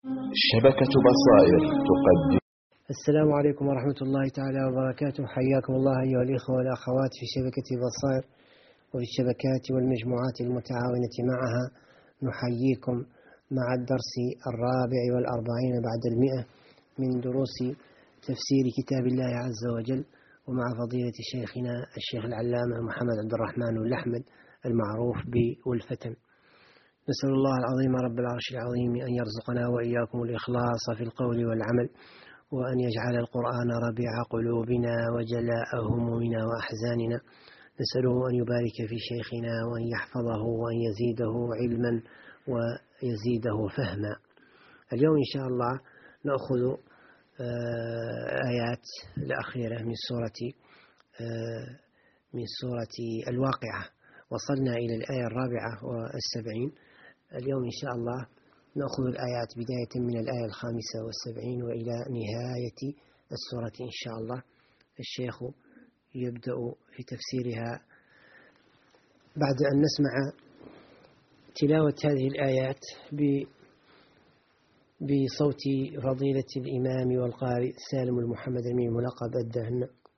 شبكة بصائر تقدم. السلام عليكم ورحمة الله تعالى وبركاته. حياكم الله أيها الإخوة والأخوات في شبكة بصائر وفي الشبكات والمجموعات المتعاونة معها. نحييكم مع الدرس 44 بعد 100 من دروس تفسير كتاب الله عز وجل، ومع فضيلة شيخنا الشيخ العلامة محمد عبد الرحمن الأحمد المعروف بولفتن. نسأل الله العظيم رب العرش العظيم أن يرزقنا وإياكم الإخلاص في القول والعمل، وأن يجعل القرآن ربيع قلوبنا وجلاء همومنا وأحزاننا. نسأله أن يبارك في شيخنا وأن يحفظه وأن يزيده علما ويزيده فهما. اليوم إن شاء الله نأخذ آيات الأخيرة من سورة الواقعة. وصلنا إلى الآية 74. اليوم إن شاء الله نأخذ الآيات بداية من الآية 75 وإلى نهاية السورة إن شاء الله. الشيخ يبدأ في تفسيرها بعد أن نسمع تلاوة هذه الآيات بصوت فضيلة الإمام والقارئ سالم المحمد أمين ملقب الدهن.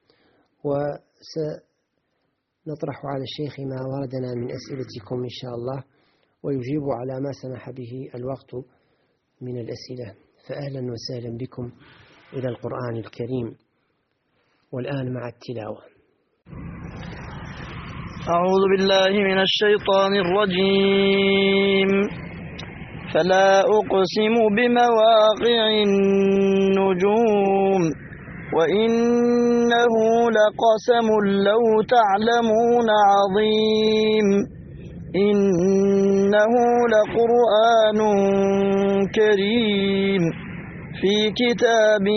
وسنطرح على الشيخ ما وردنا من أسئلتكم إن شاء الله، ويجيب على ما سمح به الوقت من الأسئلة. فأهلا وسهلا بكم إلى القرآن الكريم. والآن مع التلاوة. أعوذ بالله من الشيطان الرجيم. فلا أقسم بمواقع النجوم وإنه لقسم لو تعلمون عظيم. إنه لقرآن كريم في كتاب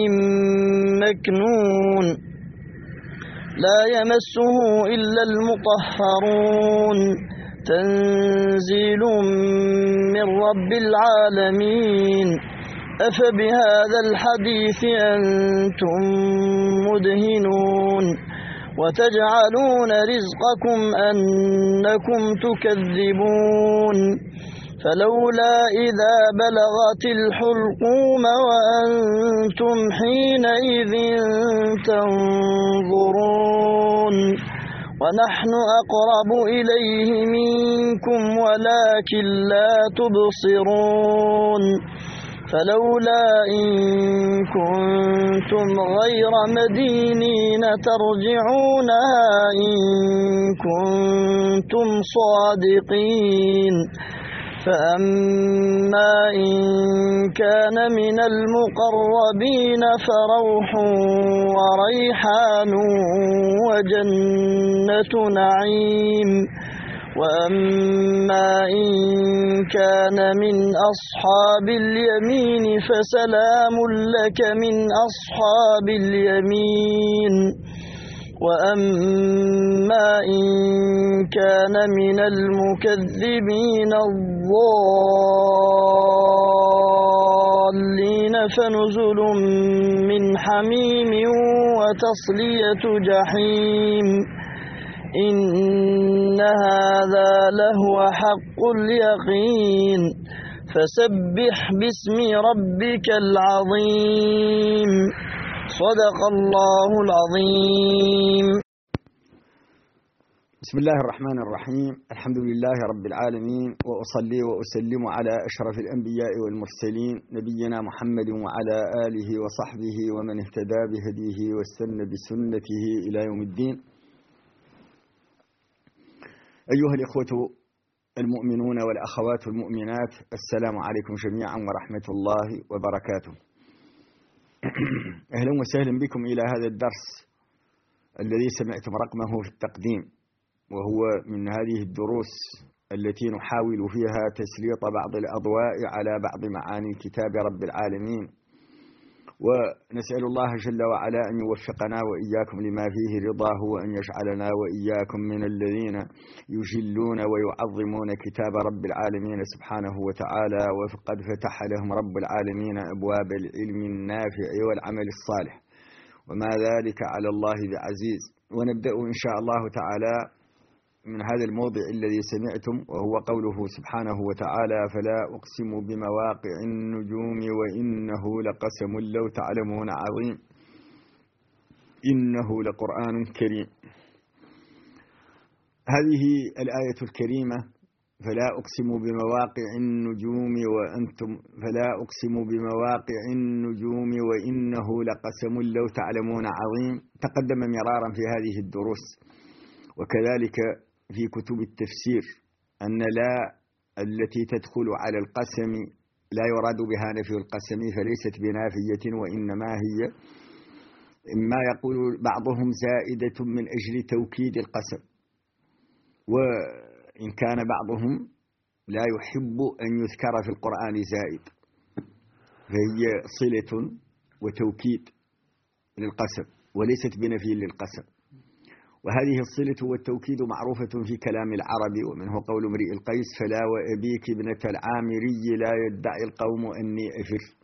مكنون لا يمسه إلا المطهرون تنزيل من رب العالمين. أفبهذا الحديث أنتم مدهنون وتجعلون رزقكم أنكم تكذبون. فلولا إذا بلغت الحلقوم وأنتم حينئذ تنظرون ونحن أقرب إليه منكم ولكن لا تبصرون. فلولا إن كنتم غير مدينين ترجعونها إن كنتم صادقين. فأما إن كان من المقربين فروح وريحان وجنة نعيم. وأما إن كان من أصحاب اليمين فسلام لك من أصحاب اليمين. وأما إن كان من المكذبين الضالين فنزل من حميم وتصلية جحيم. إن هذا لهو حق اليقين. فسبح باسم ربك العظيم. صدق الله العظيم. بسم الله الرحمن الرحيم. الحمد لله رب العالمين، وأصلي وأسلم على أشرف الأنبياء والمرسلين نبينا محمد وعلى آله وصحبه ومن اهتدى بهديه واستنى بسنته إلى يوم الدين. أيها الإخوة المؤمنون والأخوات المؤمنات، السلام عليكم جميعا ورحمة الله وبركاته. أهلا وسهلا بكم إلى هذا الدرس الذي سمعتم رقمه في التقديم، وهو من هذه الدروس التي نحاول فيها تسليط بعض الأضواء على بعض معاني كتاب رب العالمين، ونسأل الله جل وعلا أن يوفقنا وإياكم لما فيه رضاه، وأن يجعلنا وإياكم من الذين يجلون ويعظمون كتاب رب العالمين سبحانه وتعالى، وقد فتح لهم رب العالمين أبواب العلم النافع والعمل الصالح، وما ذلك على الله بعزيز. ونبدأ إن شاء الله تعالى من هذا الموضع الذي سمعتم، وهو قوله سبحانه وتعالى: فلا أقسم بمواقع النجوم وإنه لقسم لو تعلمون عظيم إنه لقرآن كريم. هذه الآية الكريمة: فلا أقسم بمواقع النجوم فلا أقسم بمواقع النجوم وإنه لقسم لو تعلمون عظيم، تقدم مرارا في هذه الدروس، وكذلك في كتب التفسير أن لا التي تدخل على القسم لا يراد بها نفي القسم، فليست بنافية، وإنما هي ما يقول بعضهم زائدة من أجل توكيد القسم، وإن كان بعضهم لا يحب أن يذكر في القرآن زائد، فهي صلة وتوكيد للقسم وليست بنفي للقسم. وهذه الصلة والتوكيد معروفة في كلام العرب، ومنه قول امرئ القيس: فلا وأبيك ابنة العامري لا يدعي القوم أني أفر.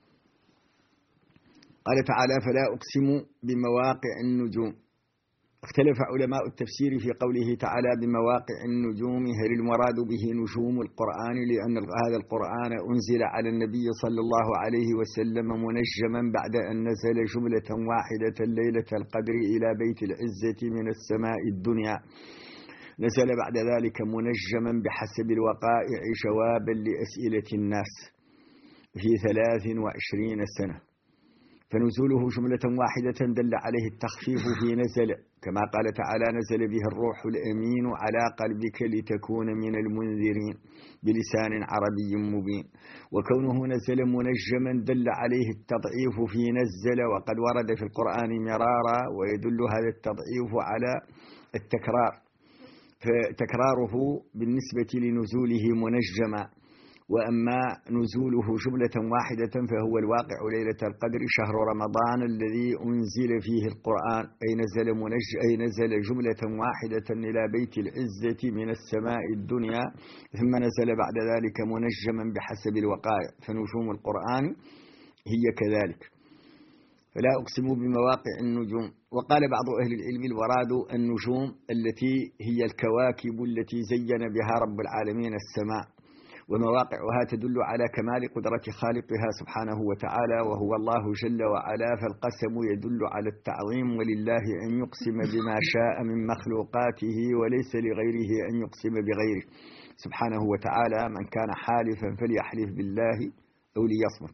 قال تعالى: فلا أقسم بمواقع النجوم. اختلف علماء التفسير في قوله تعالى بمواقع النجوم، هل المراد به نجوم القرآن، لأن هذا القرآن أنزل على النبي صلى الله عليه وسلم منجما بعد أن نزل جملة واحدة ليلة القدر إلى بيت العزة من السماء الدنيا، نزل بعد ذلك منجما بحسب الوقائع جوابا لأسئلة الناس في 23 سنة، فنزوله جملة واحدة دل عليه التخفيف في نزل، كما قال تعالى: نزل به الروح الأمين على قلبك لتكون من المنذرين بلسان عربي مبين. وكونه نزل منجما دل عليه التضعيف في نزل، وقد ورد في القرآن مرارا، ويدل هذا التضعيف على التكرار، فتكراره بالنسبة لنزوله منجما. وأما نزوله جملة واحدة فهو الواقع ليلة القدر شهر رمضان الذي أنزل فيه القرآن، أي نزل جملة واحدة إلى بيت العزة من السماء الدنيا، ثم نزل بعد ذلك منجما بحسب الوقائع، فنجوم القرآن هي كذلك. فلا أقسم بمواقع النجوم. وقال بعض أهل العلم: المراد النجوم التي هي الكواكب التي زين بها رب العالمين السماء، ومواقعها تدل على كمال قدرة خالقها سبحانه وتعالى، وهو الله جل وعلا، فالقسم يدل على التعظيم، ولله أن يقسم بما شاء من مخلوقاته، وليس لغيره أن يقسم بغيره سبحانه وتعالى. من كان حالفا فليحلف بالله أو ليصمت.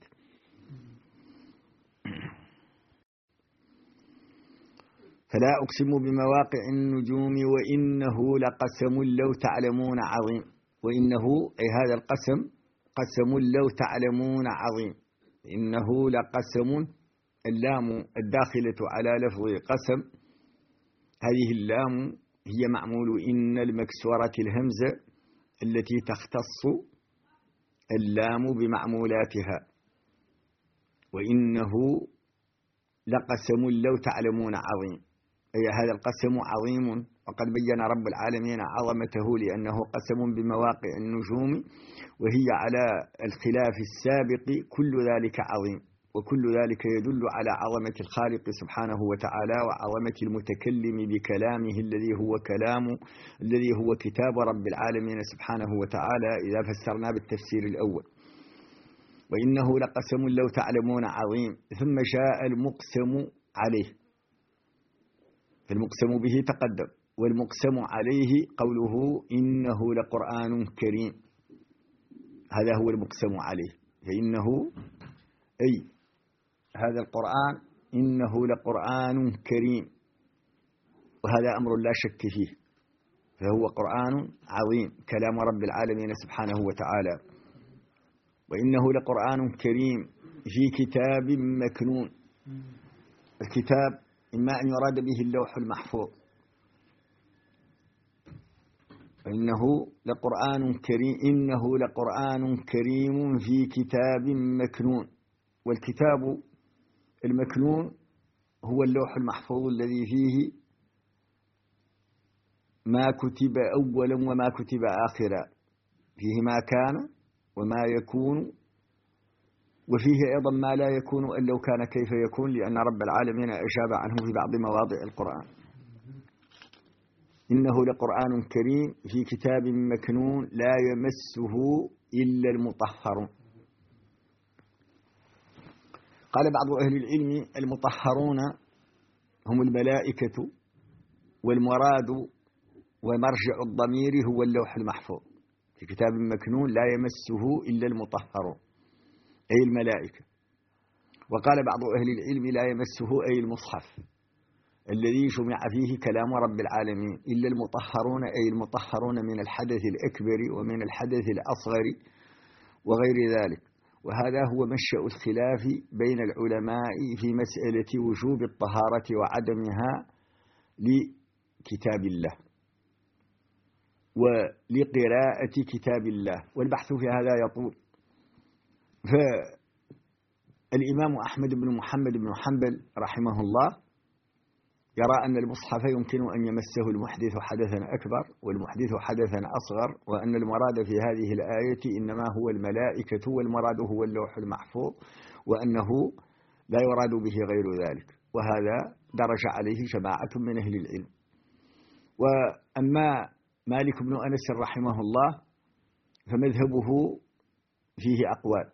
فلا أقسم بمواقع النجوم وإنه لقسم لو تعلمون عظيم. وإنه أي هذا القسم قسم لو تعلمون عظيم. إنه لقسم، اللام الداخلة على لفظ قسم، هذه اللام هي معمول إن المكسورة الهمزة التي تختص اللام بمعمولاتها. وإنه لقسم لو تعلمون عظيم، أي هذا القسم عظيم، وقد بين رب العالمين عظمته لأنه قسم بمواقع النجوم، وهي على الخلاف السابق كل ذلك عظيم، وكل ذلك يدل على عظمة الخالق سبحانه وتعالى، وعظمة المتكلم بكلامه الذي هو كتاب رب العالمين سبحانه وتعالى، إذا فسرنا بالتفسير الأول. وإنه لقسم لو تعلمون عظيم، ثم جاء المقسم عليه، فالمقسم به تقدم، والمقسم عليه قوله إنه لقرآن كريم، هذا هو المقسم عليه. فإنه أي هذا القرآن إنه لقرآن كريم، وهذا أمر لا شك فيه، فهو قرآن عظيم كلام رب العالمين سبحانه وتعالى. وإنه لقرآن كريم في كتاب مكنون. الكتاب إما أن يراد به اللوح المحفوظ، فإنه لقرآن كريم، إنه لقرآن كريم في كتاب مكنون. والكتاب المكنون هو اللوح المحفوظ الذي فيه ما كتب أولا وما كتب آخرا، فيه ما كان وما يكون، وفيه أيضا ما لا يكون أن لو كان كيف يكون، لأن رب العالمين أجاب عنه في بعض مواضع القرآن. إنه لقرآن كريم في كتاب مكنون لا يمسه إلا المطهرون. قال بعض أهل العلم المطهرون هم الملائكة، والمراد ومرجع الضمير هو اللوح المحفوظ. في كتاب مكنون لا يمسه إلا المطهرون أي الملائكة. وقال بعض أهل العلم لا يمسه أي المصحف الذي جمع فيه كلام رب العالمين إلا المطهرون أي المطهرون من الحدث الأكبر ومن الحدث الأصغر وغير ذلك. وهذا هو منشأ الخلاف بين العلماء في مسألة وجوب الطهارة وعدمها لكتاب الله ولقراءة كتاب الله، والبحث في هذا يطول. فالإمام أحمد بن محمد بن حنبل رحمه الله يرى أن المصحف يمكن أن يمسه المحدث حدثا أكبر والمحدث حدثا أصغر، وأن المراد في هذه الآية إنما هو الملائكة والمراد هو اللوح المحفوظ، وأنه لا يراد به غير ذلك. وهذا درج عليه جماعة من أهل العلم. وأما مالك بن أنس رحمه الله فمذهبه فيه أقوال.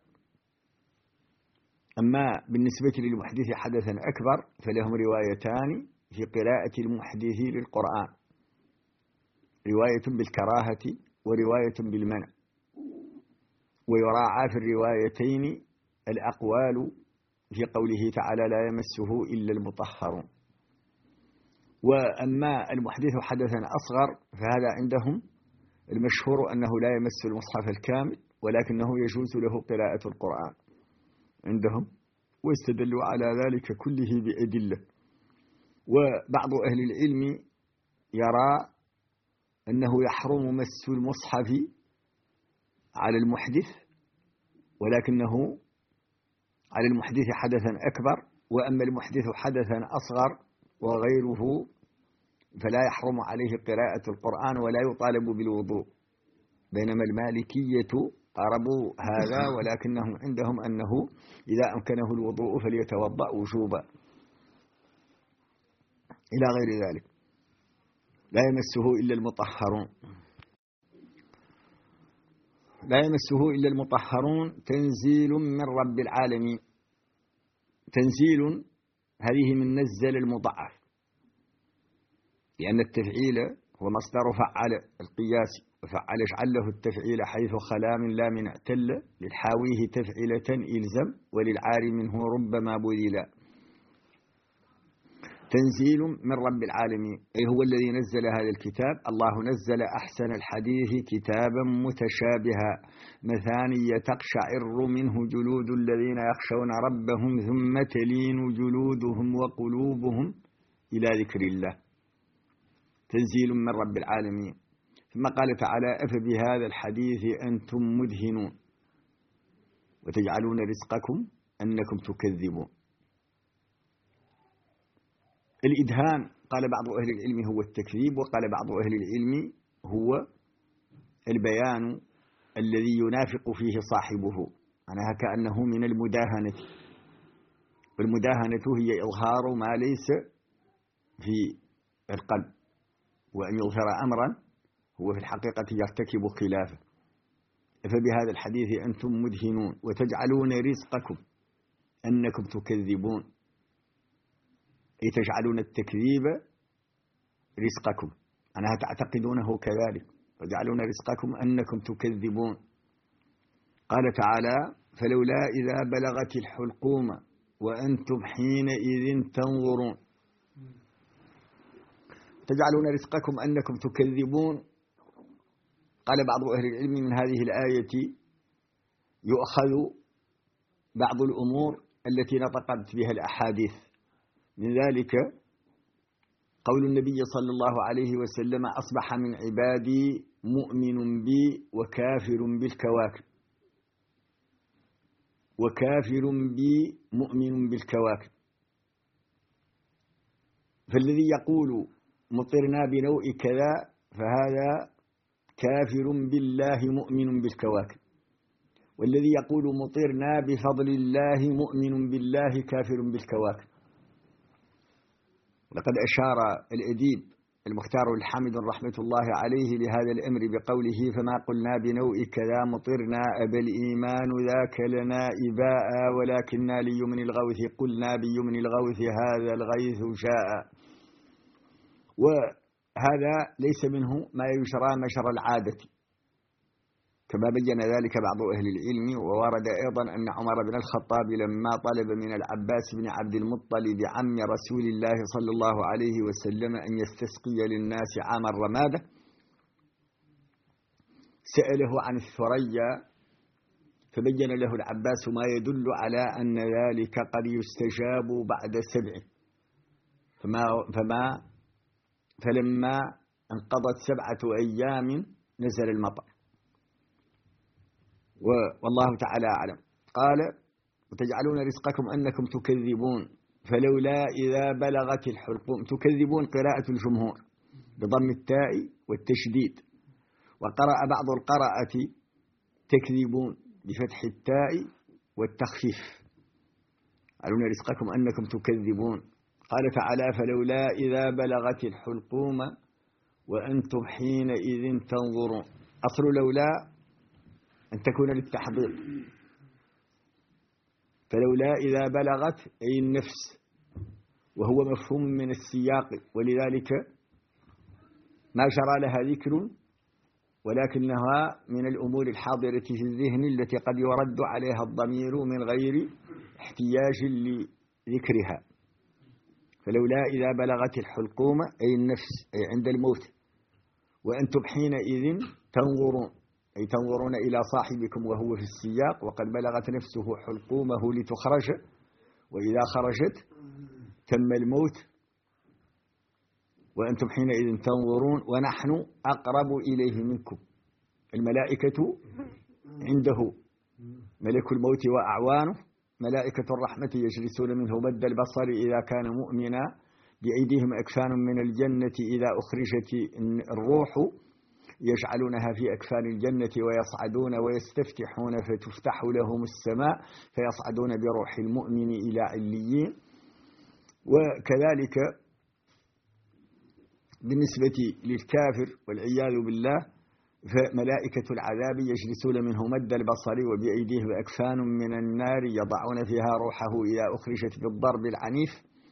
أما بالنسبة للمحدث حدثا أكبر فلهم روايتان في قراءة المحدث للقرآن، رواية بالكراهة ورواية بالمنع، ويراعى في الروايتين الأقوال في قوله تعالى لا يمسه إلا المطهرون. وأما المحدث حدثا أصغر فهذا عندهم المشهور أنه لا يمس المصحف الكامل، ولكنه يجوز له قراءة القرآن عندهم، واستدلوا على ذلك كله بأدلة. وبعض أهل العلم يرى أنه يحرم مس المصحف على المحدث، ولكنه على المحدث حدثا أكبر، وأما المحدث حدثا أصغر وغيره فلا يحرم عليه قراءة القرآن ولا يطالب بالوضوء. بينما المالكية قربوا هذا، ولكنهم عندهم أنه إذا أمكنه الوضوء فليتوضأ وجوبا إلى غير ذلك. لا يمسه إلا المطهرون. لا يمسه إلا المطهرون تنزيل من رب العالمين. تنزيل هذه من نزل المضاعف، لأن التفعيل هو مصدر فعل القياسي، وفعل اجعل له التفعيل حيث خلا من لا من اعتل للحاويه تفعيلة إلزم وللعار منه ربما بذلا. تنزيل من رب العالمين أي هو الذي نزل هذا الكتاب. الله نزل أحسن الحديث كتابا متشابها مثانية تقشعر منه جلود الذين يخشون ربهم ثم تلين جلودهم وقلوبهم إلى ذكر الله. تنزيل من رب العالمين. ثم قال تعالى أفبهذا الحديث أنتم مدهنون وتجعلون رزقكم أنكم تكذبون. الإدهان قال بعض أهل العلم هو التكذيب، وقال بعض أهل العلم هو البيان الذي ينافق فيه صاحبه، معناها كأنه من المداهنة. والمداهنة هي إظهار ما ليس في القلب، وأن يظهر أمرا هو في الحقيقة يرتكب خلافه. فبهذا الحديث أنتم مدهنون وتجعلون رزقكم أنكم تكذبون، أي تجعلون التكذيب رزقكم، أنها تعتقدونه كذلك، وتجعلون رزقكم أنكم تكذبون. قال تعالى فلولا إذا بلغت الحلقوم وأنتم حينئذ تنظرون. تجعلون رزقكم أنكم تكذبون. قال بعض أهل العلم من هذه الآية يؤخذ بعض الأمور التي نطقت بها الأحاديث، من ذلك قول النبي صلى الله عليه وسلم أصبح من عبادي مؤمن بي وكافر بالكواكب، وكافر بي مؤمن بالكواكب. فالذي يقول مطرنا بنوء كذا فهذا كافر بالله مؤمن بالكواكب، والذي يقول مطرنا بفضل الله مؤمن بالله كافر بالكواكب. لقد أشار الأديب المختار الحامد رحمة الله عليه لهذا الأمر بقوله فما قلنا بنوء كذا مطرنا أبى الإيمان ذاك لنا إباء ولكننا ليمن الغوث قلنا بيمن الغوث هذا الغيث شاء. وهذا ليس منه ما يشرى مشر العادة كما بين ذلك بعض أهل العلم. وورد أيضا أن عمر بن الخطاب لما طلب من العباس بن عبد المطلب عم رسول الله صلى الله عليه وسلم أن يستسقي للناس عام الرمادة سأله عن الثريا فبين له العباس ما يدل على أن ذلك قد يستجاب بعد 7 فلما انقضت 7 أيام نزل المطر. والله تعالى أعلم. قال وتجعلون رزقكم أنكم تكذبون فلولا إذا بلغت الحلقوم. تكذبون قراءة الجمهور بضم التاء والتشديد، وقرأ بعض القراءة تكذبون بفتح التاء والتخفيف. تجعلون رزقكم أنكم تكذبون. قال تعالى فلولا إذا بلغت الحلقوم وأنتم حينئذ تنظرون. أصل لولا أن تكون للتحضير، فلولا إذا بلغت أي النفس، وهو مفهوم من السياق، ولذلك ما جرى لها ذكر ولكنها من الأمور الحاضرة في الذهن التي قد يرد عليها الضمير من غير احتياج لذكرها. فلولا إذا بلغت الحلقوم أي النفس أي عند الموت وأنتم حينئذ تنظرون أي تنظرون إلى صاحبكم وهو في السياق وقد بلغت نفسه حلقومه لتخرج، وإذا خرجت تم الموت وأنتم حينئذ تنظرون ونحن أقرب إليه منكم. الملائكة عنده ملك الموت وأعوانه، ملائكة الرحمة يجلسون منه مد البصر إذا كان مؤمنا، بأيديهم أكفان من الجنة إذا أخرجت الروح يجعلونها في أكفان الجنة ويصعدون ويستفتحون فتفتح لهم السماء فيصعدون بروح المؤمن إلى عليين. وكذلك بالنسبة للكافر والعياذ بالله فملائكة العذاب يجلسون منه مد البصر وبأيديهم أكفان من النار يضعون فيها روحه إذا أخرجت بالضرب العنيف.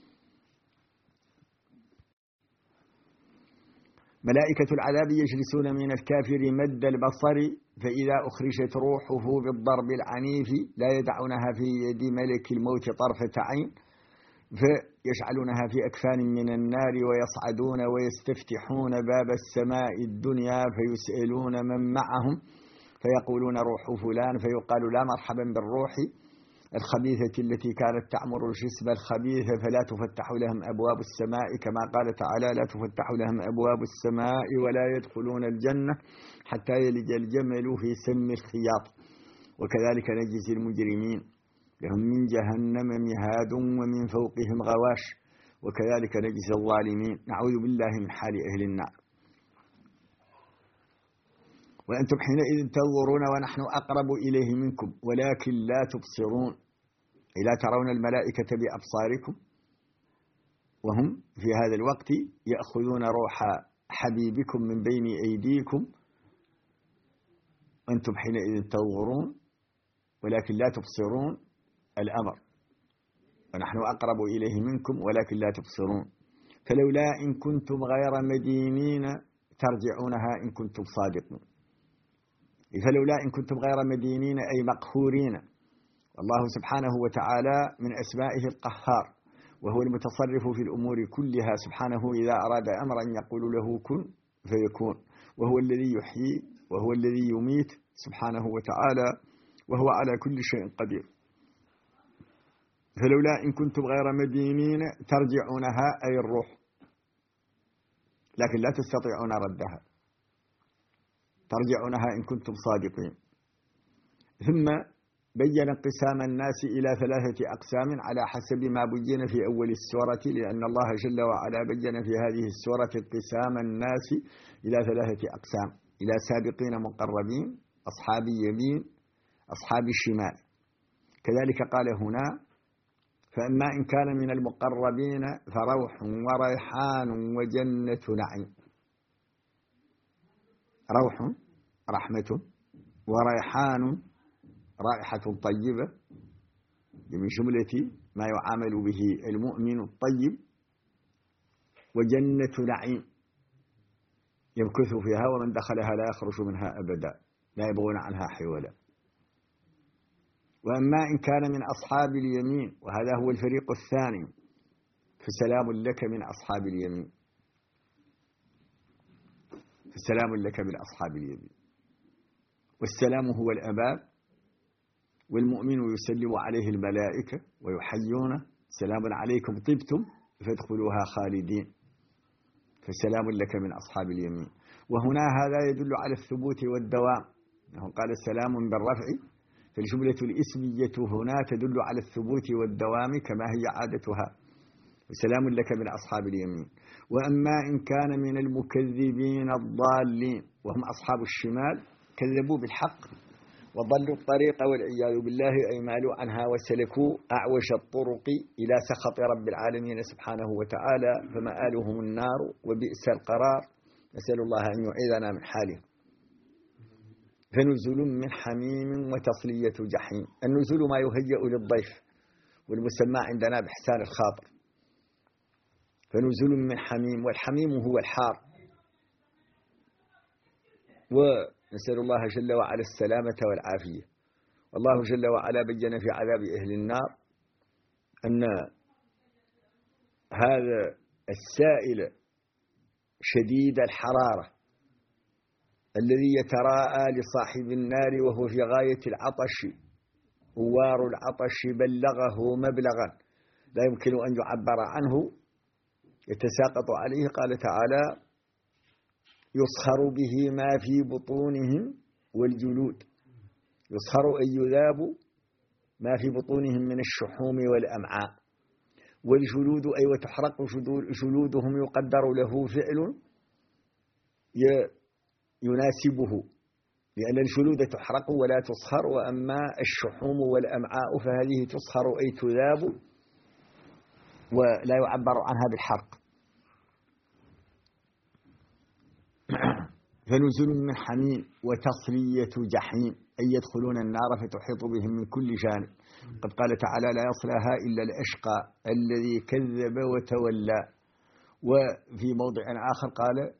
ملائكة العذاب يجلسون من الكافر مد البصر فإذا أخرجت روحه بالضرب العنيف لا يدعونها في يد ملك الموت طرفة عين فيجعلونها في أكفان من النار ويصعدون ويستفتحون باب السماء الدنيا فيسألون من معهم فيقولون روح فلان فيقال لا مرحبا بالروح الخبيثة التي كانت تعمر الجسم الخبيث فلا تفتح لهم أبواب السماء كما قال تعالى لا تفتح لهم أبواب السماء ولا يدخلون الجنة حتى يلج الجمل في سم الخياط. وكذلك نجزي المجرمين لهم من جهنم مهاد ومن فوقهم غواش وكذلك نجزي الظالمين. نعوذ بالله من حال أهل النار. وأنتم حينئذ تنظرون ونحن أقرب إليه منكم ولكن لا تبصرون أي لا ترون الملائكة بأبصاركم وهم في هذا الوقت يأخذون روح حبيبكم من بين أيديكم. أنتم حينئذ تنظرون ولكن لا تبصرون الأمر ونحن أقرب إليه منكم ولكن لا تبصرون. فلولا إن كنتم غير مدينين ترجعونها إن كنتم صادقين. فلولا إن كنتم غير مدينين أي مقهورين. والله سبحانه وتعالى من أسمائه القهار وهو المتصرف في الأمور كلها سبحانه إذا أراد أمرا يقول له كن فيكون وهو الذي يحيي وهو الذي يميت سبحانه وتعالى وهو على كل شيء قدير. فلولا إن كنتم غير مدينين ترجعونها أي الروح لكن لا تستطيعون ردها ترجعونها إن كنتم صادقين. ثم بين انقسام الناس إلى 3 أقسام على حسب ما بين في أول السورة لأن الله جل وعلا بين في هذه السورة انقسام الناس إلى 3 أقسام إلى سابقين مقربين أصحاب اليمين أصحاب الشمال. كذلك قال هنا فأما إن كان من المقربين فروح وريحان وجنة نعيم. روح رحمة، وريحان رائحة طيبة من جملة ما يعامل به المؤمن الطيب، وجنة نعيم يمكث فيها ومن دخلها لا يخرج منها أبدا، لا يبغون عنها حولا. وأما إن كان من أصحاب اليمين، وهذا هو الفريق الثاني، فسلام لك من أصحاب اليمين، فسلام لك من أصحاب اليمين. والسلام هو الأمان، والمؤمن يسلم عليه الملائكة ويحيونه: سلام عليكم طبتم فادخلوها خالدين، فسلام لك من أصحاب اليمين. وهنا هذا يدل على الثبوت والدوام، أنه قال سلام بالرفع، فالجملة الإسمية هنا تدل على الثبوت والدوام كما هي عادتها، وسلام لك من أصحاب اليمين. وأما إن كان من المكذبين الضالين، وهم أصحاب الشمال، كذبوا بالحق وضلوا الطريق والعياذ بالله، أي مالوا عنها وسلكوا أعوج الطرق إلى سخط رب العالمين سبحانه وتعالى، فمآلهم النار وبئس القرار، نسأل الله أن يعيذنا من حاله. فنزل من حميم وتصلية جحيم. النزل ما يهيأ للضيف، والمسمى عندنا بإحسان الخاطر. فنزل من حميم، والحميم هو الحار، ونسأل الله جل وعلا السلامة والعافية. والله جل وعلا بين في عذاب أهل النار أن هذا السائل شديد الحرارة الذي يتراءى لصاحب النار وهو في غاية العطش، هوار العطش بلغه مبلغا لا يمكن أن يعبر عنه، يتساقط عليه. قال تعالى: يصهر به ما في بطونهم والجلود. يصهر أي يذاب ما في بطونهم من الشحوم والأمعاء، والجلود أي وتحرق جلودهم، يقدر له فعل يناسبه، لأن الجلود تحرق ولا تصهر، وأما الشحوم والأمعاء فهذه تصهر أي تذاب ولا يعبر عنها بالحرق. فنزل من حميم وتصلية جحيم، أي يدخلون النار فتحيط بهم من كل جانب. قد قال تعالى: لا يصلها إلا الأشقى الذي كذب وتولى. وفي موضع آخر قال: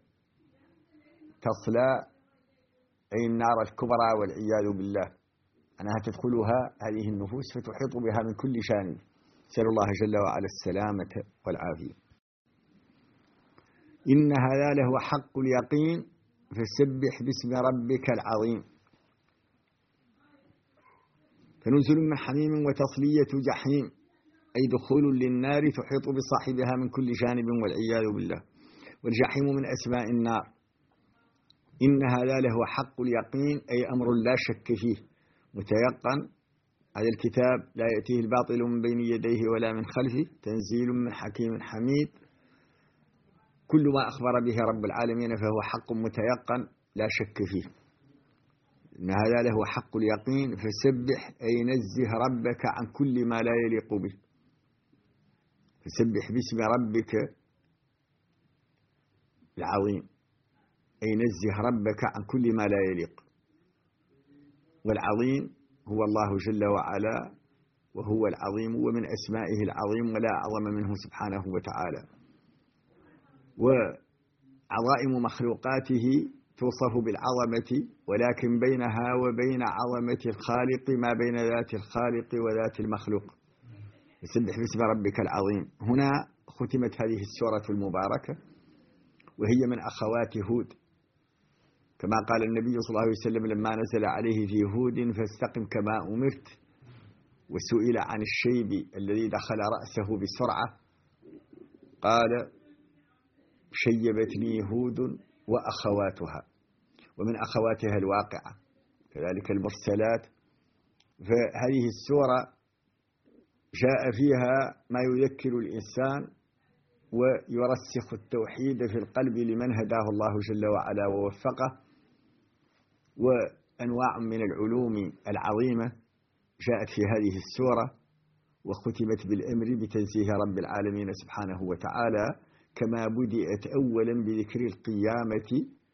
تصلى أي النار الكبرى والعياذ بالله، أنها تدخلها هذه النفوس فتحيط بها من كل جانب. نسأل الله جل وعلا السلامة والعافية. إن هذا لهو حق اليقين، فسبح باسم ربك العظيم. فنزل من حميم وتصلية جحيم، أي دخول للنار تحيط بصاحبها من كل جانب والعياذ بالله. والجحيم من أسماء النار. إن هذا لهو حق اليقين، أي أمر لا شك فيه متيقن. هذا الكتاب لا يأتيه الباطل من بين يديه ولا من خلفه، تنزيل من حكيم حميد. كل ما أخبر به رب العالمين فهو حق متيقن لا شك فيه. إن هذا له حق اليقين، فسبح أي نزه ربك عن كل ما لا يليق به. فسبح باسم ربك العظيم، أي نزه ربك عن كل ما لا يليق. والعظيم هو الله جل وعلا، وهو العظيم، ومن أسمائه العظيم ولا أعظم منه سبحانه وتعالى. وعظائم مخلوقاته توصف بالعظمة، ولكن بينها وبين عظمة الخالق ما بين ذات الخالق وذات المخلوق. فسبح باسم ربك العظيم. هنا ختمت هذه السورة المباركة، وهي من أخوات هود، كما قال النبي صلى الله عليه وسلم لما نزل عليه في هود: فاستقم كما أمرت. وسئل عن الشيب الذي دخل رأسه بسرعة، قال: شيبتني هود وأخواتها. ومن أخواتها الواقعة، كذلك المرسلات. فهذه السورة جاء فيها ما يذكر الإنسان ويرسخ التوحيد في القلب لمن هداه الله جل وعلا ووفقه. وأنواع من العلوم العظيمة جاءت في هذه السورة، وختمت بالأمر بتنزيه رب العالمين سبحانه وتعالى، كما بدأت أولا بذكر القيامة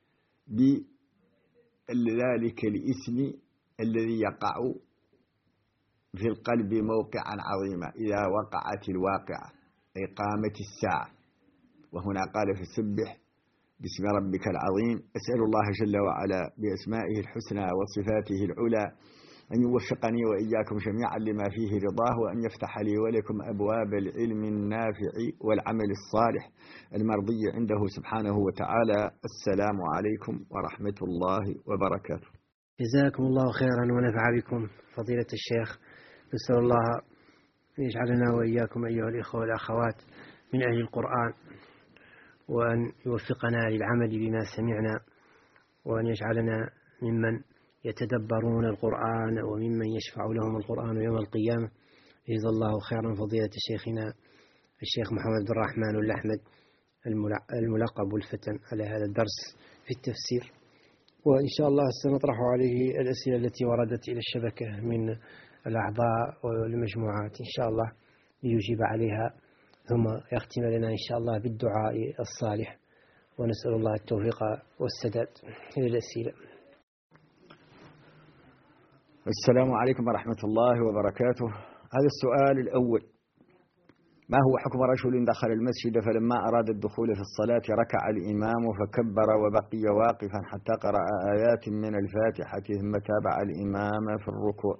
بذلك الاسم الذي يقع في القلب موقعا عظيما إذا وقعت الواقعة، أي قامت الساعة. وهنا قال فسبح باسم ربك العظيم. أسأل الله جل وعلا بأسمائه الحسنى وصفاته العلى أن يوفقني وإياكم جميعا لما فيه رضاه، وأن يفتح لي ولكم أبواب العلم النافع والعمل الصالح المرضي عنده سبحانه وتعالى. السلام عليكم ورحمة الله وبركاته. جزاكم الله خيرا ونفع بكم فضيلة الشيخ. نسأل الله أن يجعلنا وإياكم أيها الإخوة والأخوات من أهل القرآن، وأن يوفقنا للعمل بما سمعنا، وأن يجعلنا ممن يتدبرون القرآن وممن يشفع لهم القرآن يوم القيامة. جزا الله خيرا فضيلة شيخنا الشيخ محمد بن الرحمن الأحمد الملقب الفتن على هذا الدرس في التفسير. وإن شاء الله سنطرح عليه الأسئلة التي وردت إلى الشبكة من الأعضاء والمجموعات إن شاء الله ليجيب عليها، ثم يختم لنا إن شاء الله بالدعاء الصالح، ونسأل الله التوفيق والسداد إلى الأسئلة. السلام عليكم ورحمة الله وبركاته. هذا السؤال الأول: ما هو حكم رجل دخل المسجد فلما أراد الدخول في الصلاة ركع الإمام فكبر وبقي واقفا حتى قرأ آيات من الفاتحة ثم تابع الإمام في الركوع؟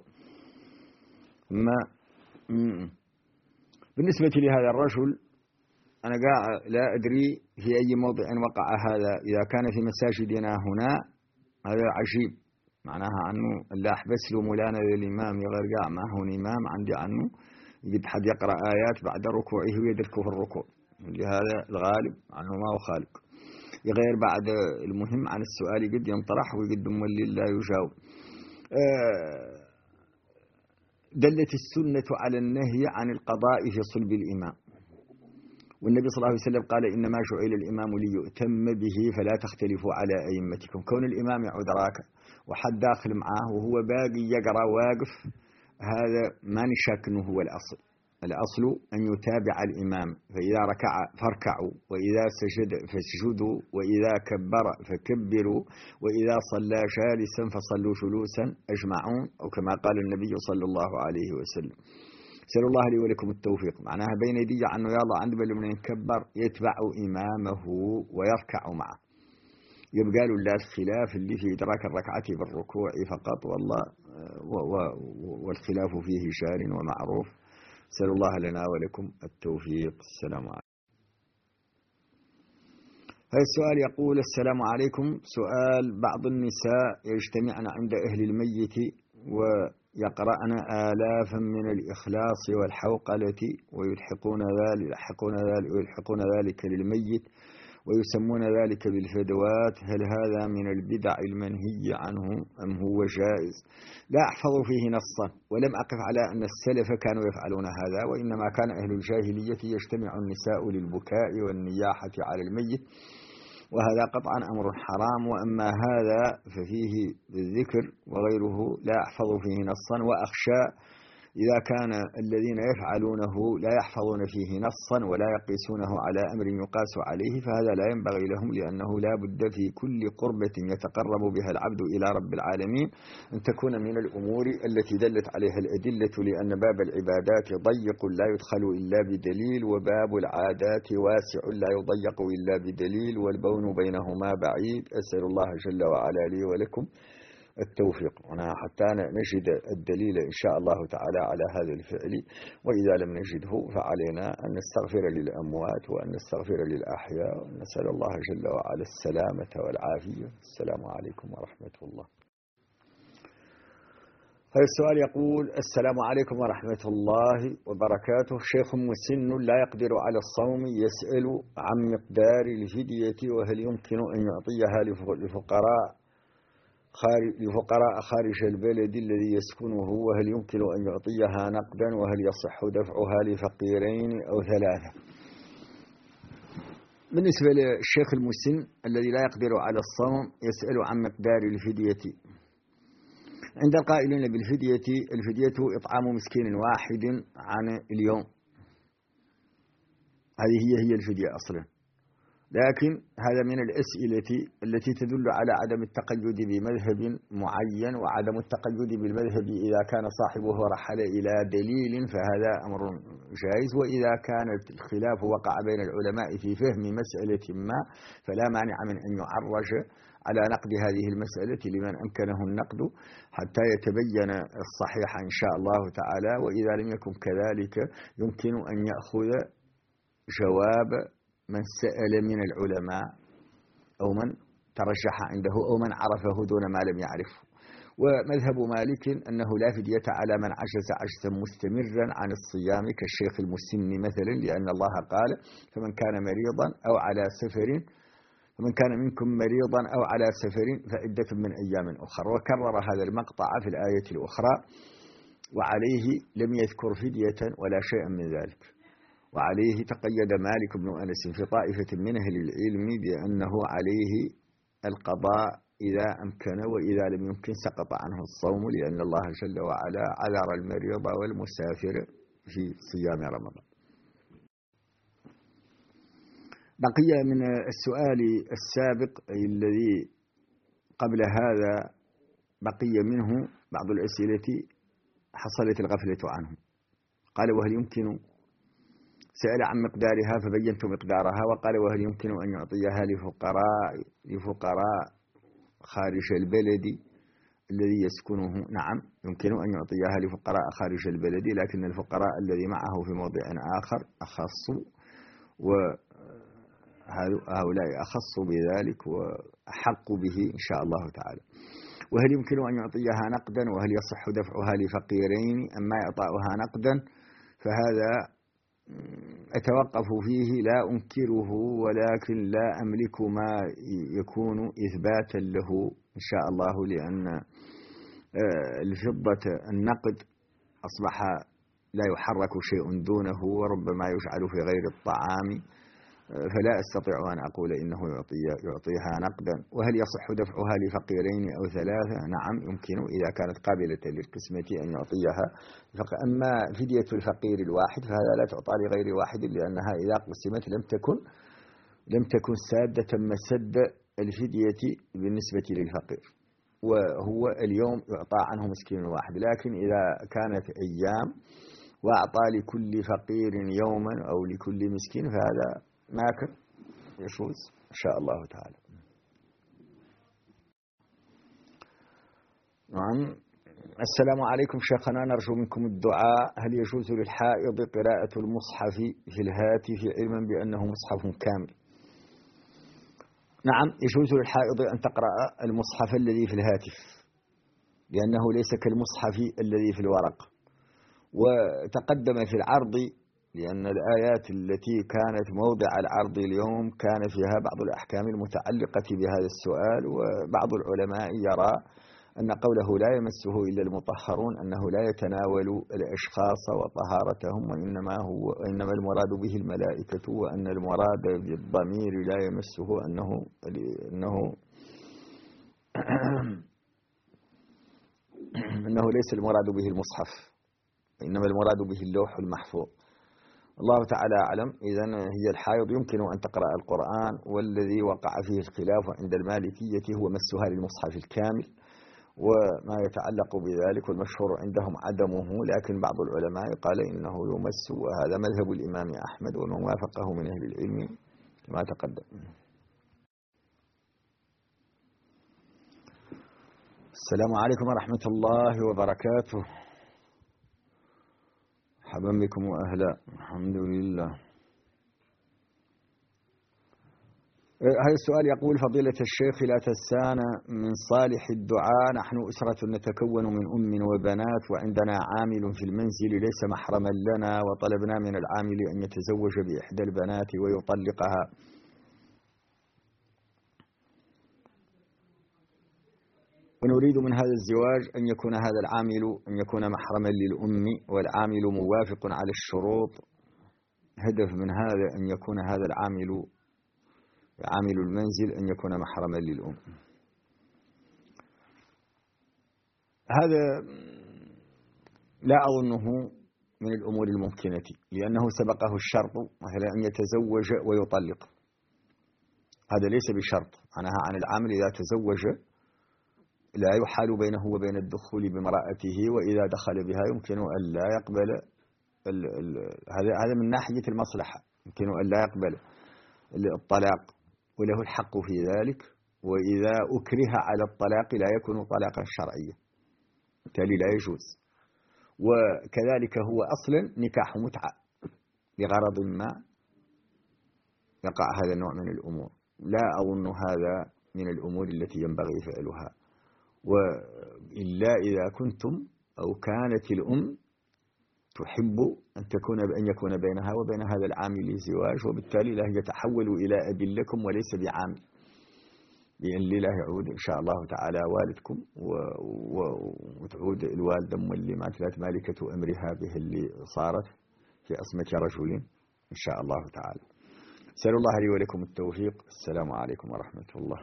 بالنسبة لهذا الرجل أنا لا أدري في أي موضع وقع هذا. إذا كان في مساجدنا هنا هذا عجيب، معناها عنه لا أحبس له مولانا للإمام يغرقع معه الإمام عندي عنه يجد حد يقرأ آيات بعد ركوعه ويدركه في الركوع. لهذا الغالب عنه ما هو خالق يغير بعد. المهم عن السؤال قد ينطرح ويقد مولي لا يجاوب. دلت السنة على النهي عن القضاء في صلب الإمام، والنبي صلى الله عليه وسلم قال إنما جعل الإمام ليؤتم به فلا تختلفوا على أئمتكم. كون الإمام يعود راكع وحد داخل معاه وهو باقي يقرأ واقف، هذا ما نشك أنه هو الأصل. الأصل أن يتابع الإمام، فإذا ركع فاركعوا، وإذا سجد فاسجدوا، وإذا كبر فكبروا، وإذا صلى جالسا فصلوا جلوسا أجمعون، أو كما قال النبي صلى الله عليه وسلم. سأل الله لي ولكم التوفيق. معناها بين يدي عنه يا الله عند من يكبر يتبع إمامه ويركع معه. يبقى له لا الخلاف اللي في إدراك الركعة بالركوع فقط، والله والخلاف فيه شار ومعروف. سأل الله لنا ولكم التوفيق. السلام عليكم. هذا السؤال يقول: السلام عليكم، سؤال: بعض النساء يجتمعن عند أهل الميت ويقرأن آلافا من الإخلاص والحوقلة ويلحقون ذلك للميت ويسمون ذلك بالفدوات. هل هذا من البدع المنهي عنه أم هو جائز؟ لا أحفظ فيه نصا، ولم أقف على أن السلف كانوا يفعلون هذا، وإنما كان أهل الجاهلية يجتمع النساء للبكاء والنياحة على الميت، وهذا قطعا أمر حرام. وأما هذا ففيه الذكر وغيره لا أحفظ فيه نصا، وأخشى إذا كان الذين يفعلونه لا يحفظون فيه نصا ولا يقيسونه على أمر يقاس عليه، فهذا لا ينبغي لهم، لأنه لا بد في كل قربة يتقرب بها العبد إلى رب العالمين أن تكون من الأمور التي دلت عليها الأدلة، لأن باب العبادات ضيق لا يدخل إلا بدليل، وباب العادات واسع لا يضيق إلا بدليل، والبون بينهما بعيد. أسأل الله جل وعلا لي ولكم التوفيق، حتى نجد الدليل إن شاء الله تعالى على هذا الفعل، وإذا لم نجده فعلينا أن نستغفر للأموات وأن نستغفر للأحياء، ونسأل الله جل وعلا السلامة والعافية. السلام عليكم ورحمة الله. هذا السؤال يقول: السلام عليكم ورحمة الله وبركاته، شيخ مسن لا يقدر على الصوم يسأل عن مقدار الفدية، وهل يمكن أن يعطيها لفقراء خارج البلد الذي يسكنه، وهل يمكن أن يعطيها نقدا، وهل يصح دفعها لفقيرين أو ثلاثة؟ بالنسبة للشيخ المسن الذي لا يقدر على الصوم يسأل عن مقدار الفدية، عند القائلين بالفدية، الفدية إطعام مسكين واحد عن اليوم، هذه هي الفدية أصلا. لكن هذا من الأسئلة التي تدل على عدم التقيد بمذهب معين، وعدم التقيد بالمذهب إذا كان صاحبه رحل إلى دليل فهذا أمر جائز، وإذا كان الخلاف وقع بين العلماء في فهم مسألة ما فلا مانع من أن يعرج على نقد هذه المسألة لمن أمكنه النقد حتى يتبين الصحيح إن شاء الله تعالى. وإذا لم يكن كذلك يمكن أن يأخذ جواب من سأل من العلماء أو من ترجح عنده أو من عرفه دون ما لم يعرفه. ومذهب مالك أنه لا فدية على من عجز عجزا مستمرا عن الصيام كالشيخ المسن مثلا، لأن الله قال فمن كان مريضا أو على سفر، فمن كان منكم مريضا أو على سفر فعدة من أيام أخرى، وكرر هذا المقطع في الآية الأخرى، وعليه لم يذكر فدية ولا شيئا من ذلك. وعليه تقيد مالك بن أنس في طائفة من أهل العلم بأنه عليه القضاء إذا أمكن، وإذا لم يمكن سقط عنه الصوم، لأن الله جل وعلا عذر المريض والمسافر في صيام رمضان. بقي من السؤال السابق أي الذي قبل هذا بقي منه بعض الأسئلة حصلت الغفلة عنه. قال وهل يمكن، سأل عن مقدارها فبينت مقدارها، وقال وهل يمكن أن يعطيها لفقراء خارج البلد الذي يسكنه؟ نعم يمكن أن يعطيها لفقراء خارج البلد، لكن الفقراء الذي معه في موضع آخر أخص، وهؤلاء أخص بذلك وأحق به إن شاء الله تعالى. وهل يمكن أن يعطيها نقدا، وهل يصح دفعها لفقيرين؟ أما إعطاؤها نقدا فهذا أتوقف فيه، لا أنكره، ولكن لا أملك ما يكون إثباتا له إن شاء الله، لأن الفضة النقد أصبح لا يحرك شيء دونه، وربما يجعل في غير الطعام، فلا أستطيع أن أقول إنه يعطيها نقدا. وهل يصح دفعها لفقيرين أو ثلاثة؟ نعم يمكن إذا كانت قابلة للقسمة أن يعطيها. أما فدية الفقير الواحد فهذا لا تعطى لغير واحد، لأنها إذا قسمت لم تكن سادة مسد الفدية بالنسبة للفقير، وهو اليوم يعطى عنه مسكين واحد. لكن إذا كانت أيام وأعطى لكل فقير يوما أو لكل مسكين فهذا ماكر يجوز إن شاء الله تعالى. نعم. السلام عليكم شيخنا، نرجو منكم الدعاء. هل يجوز للحائض قراءة المصحف في الهاتف علما بأنه مصحف كامل؟ نعم يجوز للحائض أن تقرأ المصحف الذي في الهاتف، لأنه ليس كالمصحف الذي في الورق. وتقدم في العرض، لأن الآيات التي كانت موضع العرض اليوم كان فيها بعض الأحكام المتعلقة بهذا السؤال، وبعض العلماء يرى أن قوله لا يمسه إلا المطهرون أنه لا يتناول الأشخاص وطهارتهم، وإنما المراد به الملائكة، وأن المراد بالضمير لا يمسه أنه ليس المراد به المصحف، إنما المراد به اللوح المحفوظ. الله تعالى أعلم. إذن هي الحائض يمكن أن تقرأ القرآن، والذي وقع فيه الخلاف عند المالكية هو مسها للمصحف الكامل وما يتعلق بذلك، والمشهور عندهم عدمه، لكن بعض العلماء قال إنه يمس، وهذا مذهب الإمام أحمد ومن وافقه من أهل العلم كما تقدم. السلام عليكم ورحمة الله وبركاته. مرحبا بكم وأهلا. الحمد لله. هذا السؤال يقول فضيلة الشيخ لا تنسانا من صالح الدعاء، نحن أسرة نتكون من أم وبنات، وعندنا عامل في المنزل ليس محرما لنا، وطلبنا من العامل أن يتزوج بإحدى البنات ويطلقها، ونريد من هذا الزواج أن يكون هذا العامل أن يكون محرما للأم، والعامل موافق على الشروط. هدف من هذا أن يكون هذا العامل عامل المنزل أن يكون محرما للأم. هذا لا أظنه من الأمور الممكنة، لأنه سبقه الشرط مثلا أن يتزوج ويطلق. هذا ليس بشرط، عنها عن العامل إذا تزوج لا يحال بينه وبين الدخول بامرأته، وإذا دخل بها يمكن أن لا يقبل هذا من ناحية المصلحة، يمكن أن لا يقبل الطلاق وله الحق في ذلك، وإذا أكره على الطلاق لا يكون طلاقا شرعيا، بالتالي لا يجوز. وكذلك هو أصلا نكاح متعة لغرض ما يقع هذا النوع من الأمور. لا أظن هذا من الأمور التي ينبغي فعلها، وإلا إذا كنتم أو كانت الأم تحب أن يكون بينها وبين هذا العامل زواج، وبالتالي لا يتحول إلى أب لكم وليس بعامل، لأن لا يعود إن شاء الله تعالى والدكم وتعود الوالدة مولمات لا مالكة أمرها به اللي صارت في أصمة رجل إن شاء الله تعالى. أسأل الله لي ولكم التوفيق. السلام عليكم ورحمة الله.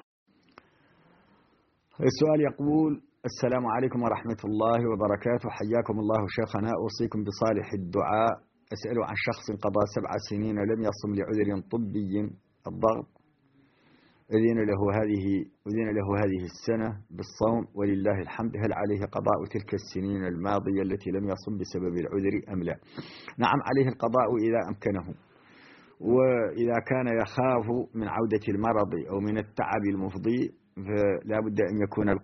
السؤال يقول: السلام عليكم ورحمة الله وبركاته، حياكم الله شيخنا، أوصيكم بصالح الدعاء. أسأل عن شخص قضى 7 سنين لم يصم لعذر طبي الضغط، أذن له هذه السنة بالصوم ولله الحمد، هل عليه قضاء تلك السنين الماضية التي لم يصم بسبب العذر أم لا؟ نعم، عليه القضاء إذا أمكنه، وإذا كان يخاف من عودة المرض أو من التعب المفضي فلا بد أن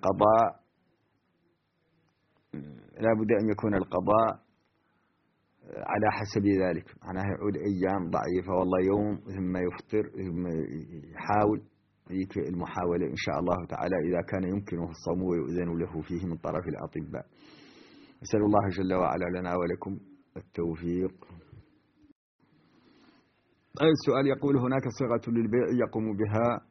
يكون القضاء على حسب ذلك، معناه يعود أيام ضعيفة والله يوم ثم يفطر ثم يحاول المحاولة إن شاء الله تعالى إذا كان يمكنه الصوم ويؤذن له فيه من طرف الأطباء. أسأل الله جل وعلا لنا ولكم التوفيق. السؤال يقول: هناك صيغة للبيع يقوم بها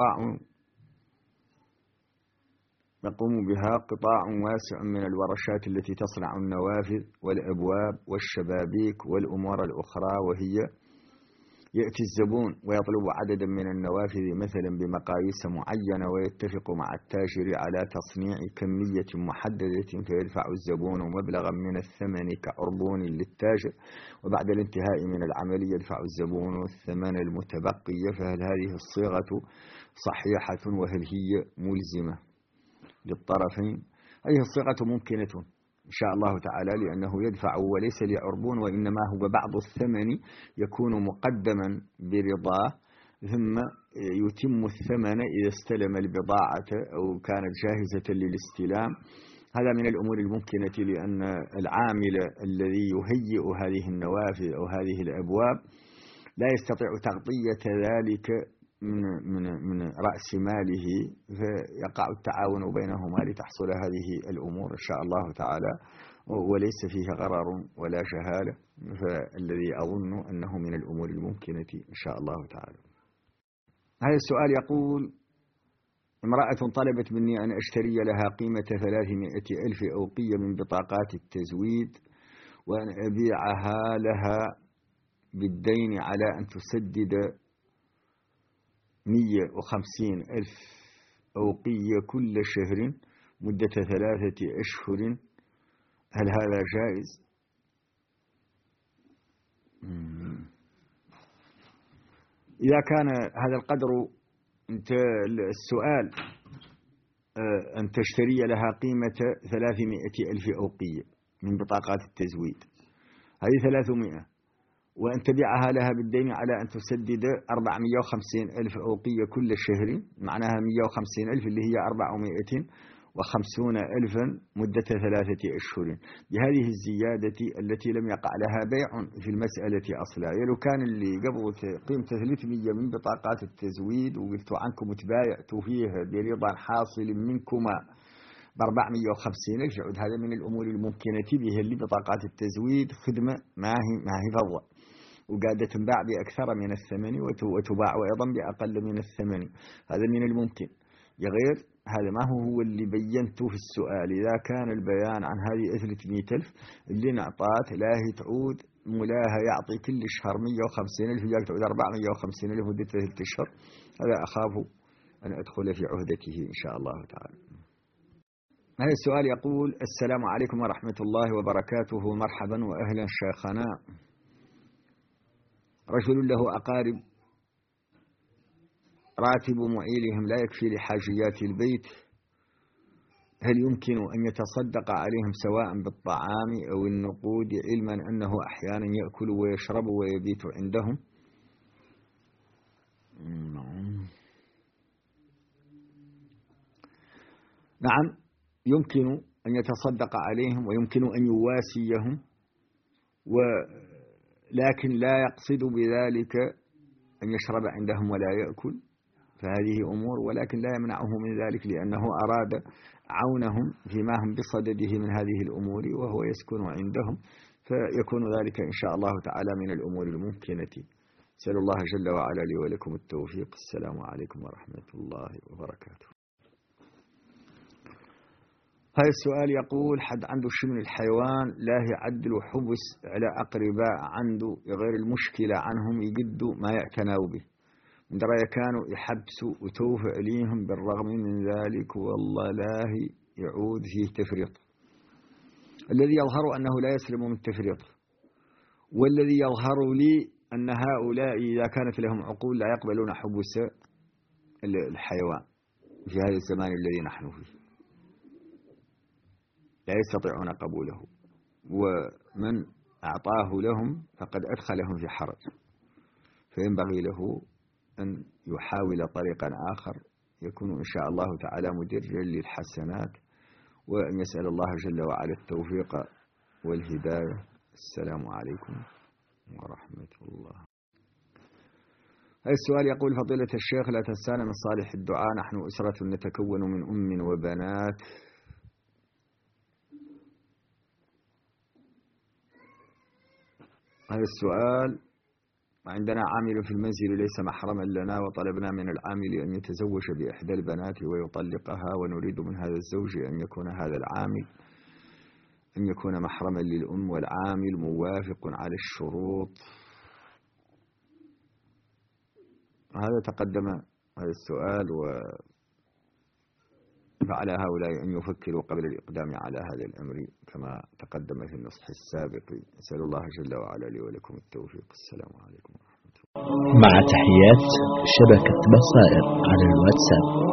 قطاع واسع من الورشات التي تصنع النوافذ والأبواب والشبابيك والأمور الأخرى، وهي يأتي الزبون ويطلب عددا من النوافذ مثلا بمقاييس معينة ويتفق مع التاجر على تصنيع كمية محددة، فيدفع الزبون مبلغا من الثمن كعربون للتاجر، وبعد الانتهاء من العملية يدفع الزبون الثمن المتبقي. فهل هذه الصيغة صحيحة وهل هي ملزمة للطرفين؟ هذه الصيغة ممكنة إن شاء الله تعالى، لأنه يدفع وليس لعربون، وإنما هو بعض الثمن يكون مقدما برضاه، ثم يتم الثمن إذا استلم البضاعة أو كانت جاهزة للاستلام. هذا من الأمور الممكنة، لأن العامل الذي يهيئ هذه النوافذ أو هذه الأبواب لا يستطيع تغطية ذلك من رأس ماله، فيقع التعاون بينهما لتحصل هذه الأمور إن شاء الله تعالى، وليس فيه غرر ولا جهالة، فالذي أظن أنه من الأمور الممكنة إن شاء الله تعالى. هذا السؤال يقول: امرأة طلبت مني أن أشتري لها قيمة 300,000 أوقية من بطاقات التزويد، وأن أبيعها لها بالدين على أن تسدد 150,000 أوقية كل شهر مدة 3 أشهر، هل هذا جائز؟ إذا كان هذا القدر، السؤال أن تشتري لها قيمة 300,000 أوقية من بطاقات التزويد، هذه 300، وأن تبيعها لها بالدين على أن تسدد 450,000 أوقية كل شهر، معناها 150,000 اللي هي 450,000 مدة 3 أشهر، بهذه الزيادة التي لم يقع لها بيع في المسألة أصلا. لو كان اللي قبض قيمة 300 من بطاقات التزويد وقلت عنكم تبايعتوا فيها برضا حاصل منكما ب450,000، يعود هذا من الأمور الممكنة به اللي بطاقات التزويد خدمة ما هي فضة، وقاعدة تنباع بأكثر من الثمن وتباع أيضا بأقل من الثمن، هذا من الممكن. غير هذا ما هو اللي بينته في السؤال. إذا كان البيان عن هذه 300,000 اللي نعطات لا هي تعود ملاها يعطي كل شهر 150,000 وياك تعود 450,000 مدة 3 أشهر، هذا أخاف أن أدخل في عهدته إن شاء الله تعالى. هذا السؤال يقول: السلام عليكم ورحمة الله وبركاته، مرحبا وأهلا شيخنا. رجل له أقارب راتب معيلهم لا يكفي لحاجيات البيت، هل يمكن أن يتصدق عليهم سواء بالطعام أو النقود، علما أنه أحيانا يأكل ويشرب ويبيت عندهم؟ نعم، يمكن أن يتصدق عليهم ويمكن أن يواسيهم، ولكن لا يقصد بذلك أن يشرب عندهم ولا يأكل، فهذه أمور، ولكن لا يمنعه من ذلك لأنه أراد عونهم فيما هم بصدده من هذه الأمور وهو يسكن عندهم، فيكون ذلك إن شاء الله تعالى من الأمور الممكنة. أسأل الله جل وعلا لي ولكم التوفيق. السلام عليكم ورحمة الله وبركاته. هذا السؤال يقول: حد عنده شيء من الحيوان لا يعدل حبس على أقرباء عنده غير المشكلة عنهم يجدوا ما يعتنوا به، من دراية كانوا يحبسوا وتوفى عليهم، بالرغم من ذلك والله لا يعود فيه تفريط. الذي يظهر أنه لا يسلم من التفريط، والذي يظهر لي أن هؤلاء إذا كانت لهم عقول لا يقبلون حبس الحيوان في هذا الزمان الذي نحن فيه، لا يستطيعون قبوله، ومن أعطاه لهم فقد أدخلهم في حرج، فينبغي له أن يحاول طريقا آخر يكون إن شاء الله تعالى مدرجا للحسنات، وأن يسأل الله جل وعلا التوفيق والهداية. السلام عليكم ورحمة الله. هذا السؤال يقول: فضيلة الشيخ، لا تنسانا من صالح الدعاء، نحن أسرة نتكون من أم وبنات. هذا السؤال: عندنا عامل في المنزل ليس محرما لنا، وطلبنا من العامل أن يتزوج بإحدى البنات ويطلقها، ونريد من هذا الزوج أن يكون هذا العامل أن يكون محرما للأم، والعامل موافق على الشروط. هذا تقدم هذا السؤال، فعلى هؤلاء أن يفكروا قبل الإقدام على هذا الأمر كما تقدم في النصح السابق. أسأل الله جل وعلا لي ولكم التوفيق. السلام عليكم ورحمة الله. مع تحيات شبكة بصائر على الواتساب.